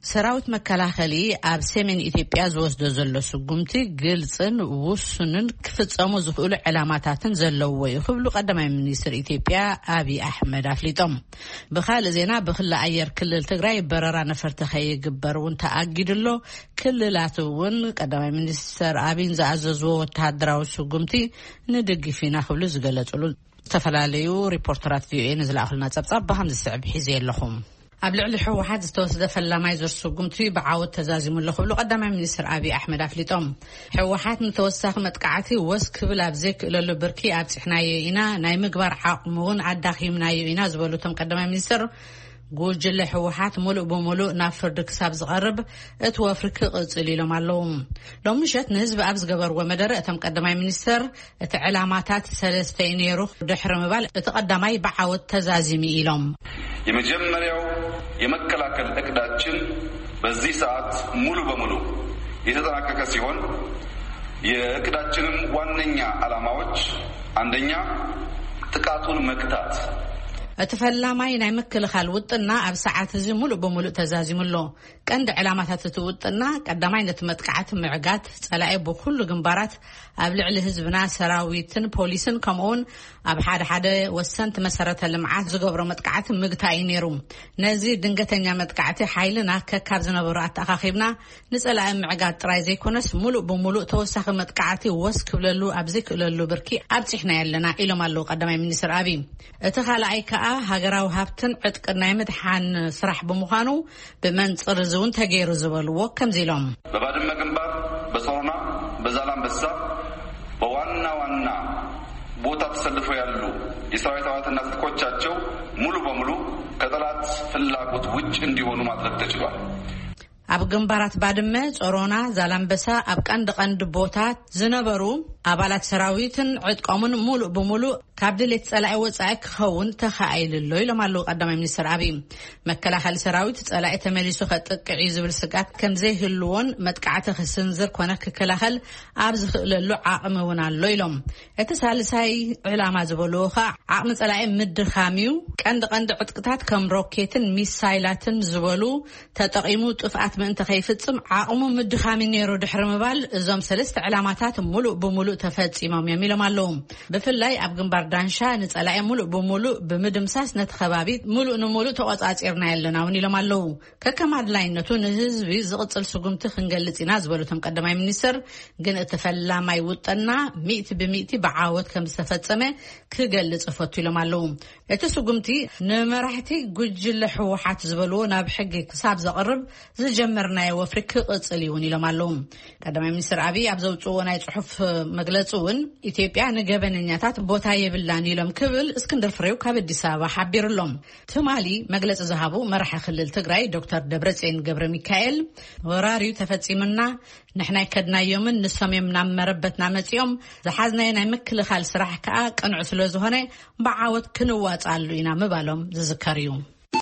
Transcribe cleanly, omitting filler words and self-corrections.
ሰራዊት መከላኸሊ ኣብ ሰሜን ኢትዮጵያ ዝወስዶ ዘሎ ስጉምቲ ግልጽን ውሱንን ክፍጸሙ ዝኽእሉ ዕላማታትን ዘለውዎ እዩ ክብሉ ቀዳማይ ሚኒስትር ኢትዮጵያ አብይ አሕመድ አፍሊጦም። ብኻልእ ዜና ብኽለ ኣየር ክልል ትግራይ በረራ ነፈርቲ ከይግበር እውን ተኣጊድሎ ክልላት እውን ቀዳማይ ሚኒስትር አብይ ዝኣዘዝዎ ወተሃደራዊ ስጉምቲ ንድግፍ ኢና ክብሉ ዝገለጹሉ ዝተፈላለዩ ሪፖርተራት ቪኦኤ ንዝለኣኹልና ጸብጻብ ብኸምዚ ስዕብ ሒዘ ኣለኹም። ኣብ ልዕሊ ሕወሓት ዝተወሰደ ፈላማይ ዘርሱጉምቲ ብዓወት ተዛዚሙ ለኽብሉ ቀዳማይ ሚኒስትር አብይ አሕመድ አፍሊጦም። ሕወሓት ንተወሳኺ መጥቃዕቲ ወስ ክብል ኣብ ዘይክእለሉ ብርኪ ኣብፅሕናዮ ኢና ናይ ምግባር ዓቕሙ እውን ኣዳኺምናዮ ኢና ዝበሉቶም ቀዳማይ ሚኒስትር ጉጅለ ሕወሓት ሙሉእ ብሙሉእ ናብ ፍርዲ ክሳብ ዝቐርብ እቲ ወፍሪ ክቕፅል ኢሎም ኣለዉ። ሎሚ ምሸት ንህዝቢ ኣብ ዝገበርዎ መደረ እቶም ቀዳማይ ሚኒስትር እቲ ዕላማታት ሰለስተ ነይሩ ድሕሪ ምባል እቲ ቀዳማይ ብዓወት ተዛዚሙ ኢሎም የመጀመሪያው የመከላከል እቅዳችን በዚህ ሰዓት ሙሉ በሙሉ የተጠናቀቀ ሲሆን የእቅዳችንም ዋነኛ ዓላማዎች አንደኛ ጥቃቱን መክታት እቲ ፈላማይ ናይ ምክልኻል ውጥና ኣብ ሰዓት እዚ ሙሉእ ብሙሉእ ተዛዚሙሎ ቀንዲ ዕላማታት እቲ ውጥና ቀዳማይ ነቲ መጥቃዕቲ ምዕጋት ጸላኢ ብኩሉ ግንባራት ኣብ ልዕሊ ህዝብና ሰራዊትን ፖሊስን ከምኡውን ኣብ ሓደ ወሰንቲ መሰረተ ልምዓት ዝገብሮ መጥቃዕቲ ምግታይ ነይሩ። ነዚ ድንገተኛ መጥቃዕቲ ሓይልና ከካብ ዝነበሩ ኣተኻኺብና ንጸላኢ ምዕጋት ጥራይ ዘይኮነስ ሙሉእ ብሙሉእ ተወሳኺ መጥቃዕቲ ወስ ክብለሉ ኣብ ዘይክእለሉ ብርኪ ኣብፅሕና ያለና ኢሎም ኣለዉ ቀዳማይ ሚኒስትር አብይ። እቲ ካልኣይ ከዓ ሃገራዊ ሃብትን ዕጥቅን ናይ ምድሓን ስራሕ ብምዃኑ ብመንፅር እውን ተገይሩ ዝበልዎ ከምዚ ኢሎም በባድመ ግንባር በጾሮና በዛላምበሳ በዋና ዋና ቦታ ተሰልፈው ያሉ የሰራዊት አባላትና ትጥቆቻቸው ሙሉ በሙሉ ከጠላት ፍላጎት ውጭ እንዲሆኑ ማድረግ ተችሏል። ኣብ ግንባራት ባድመ ጾሮና ዛላምበሳ ኣብ ቀንዲ ቦታት ዝነበሩ አባላት ሰራዊትን ዕጥቆምን ሙሉእ ብሙሉእ ካብ ድሌት ጸላኢ ወጻኢ ክኸውን ተኻኢልሎ ኢሎም ኣለዉ ቀዳማይ ሚኒስትር አብይ። መከላኸሊ ሰራዊት ጸላኢ ተመሊሱ ከጥቅዕ ዝብል ስጋት ከምዘይህልዎን መጥቃዕቲ ክስንዝር ኮነ ክከላኸል ኣብ ዝኽእለሉ ዓቕሚ እውን ኣሎ ኢሎም። እቲ ሳልሳይ ዕላማ ዝበልዎ ከዓ ዓቕሚ ጸላኢ ምድኻምዩ ቀንዲ ዕጥቅታት ከም ሮኬትን ሚሳይላትን ዝበሉ ተጠቂሙ ጥፍኣት ምእንቲ ከይፍጽም ዓቕሙ ምድኻሚ ነይሩ ድሕሪ ምባል እዞም ሰለስተ ዕላማታት ሙሉእ ብሙሉእ ተፈጺሞም እዮም ኢሎም ኣለዉ። ብፍላይ ኣብ ግንባር ዳንሻ ንጸላኢ ሙሉእ ብሙሉእ ብምድምሳስ ነቲ ከባቢ ሙሉእ ንሙሉእ ተቆጻጺርና ያለና እውን ኢሎም ኣለዉ። ከከም ኣድላይነቱ ንህዝቢ ዝቕፅል ስጉምቲ ክንገልጽ ኢና ዝበሉቶም ቀዳማይ ሚኒስትር ግን እቲ ፈላማይ ውጥና 100% ብዓወት ከም ዝተፈጸመ ክገልጽ ፈቱ ኢሎም ኣለዉ። እቲ ስጉምቲ ንመራሕቲ ጉጅለ ሕወሓት ዝበልዎ ናብ ሕጊ ክሳብ ዘቕርብ ዝጀመርናዮ ወፍሪ ክቕፅል እውን ኢሎም ኣለዉ። ቀዳማይ ሚኒስትር አብይ ኣብ ዘውፅዎ ናይ ጽሑፍ መግለጹ እውን ኢትዮጵያ ንገበነኛታት ቦታ የብላን ኢሎም ክብል እስክንድር ፍሬው ካብ አዲስ አበባ ሓቢሩሎም። ትማሊ መግለጽ ዝሃቡ መራሒ ክልል ትግራይ ዶክተር ደብረጽዮን ገብረ ሚካኤል ወራሪው ተፈጺምና ንሕና ከድናዮምን ንሰምዮም ናብ መረበትና መጽኦም ዝሓዝናዮ ናይ ምክልኻል ስራሕ ከዓ ቅንዕ ስለ ዝኾነ ብዓወት ክንዋጻሉ ኢና ምባሎም ዝዝከር እዩ።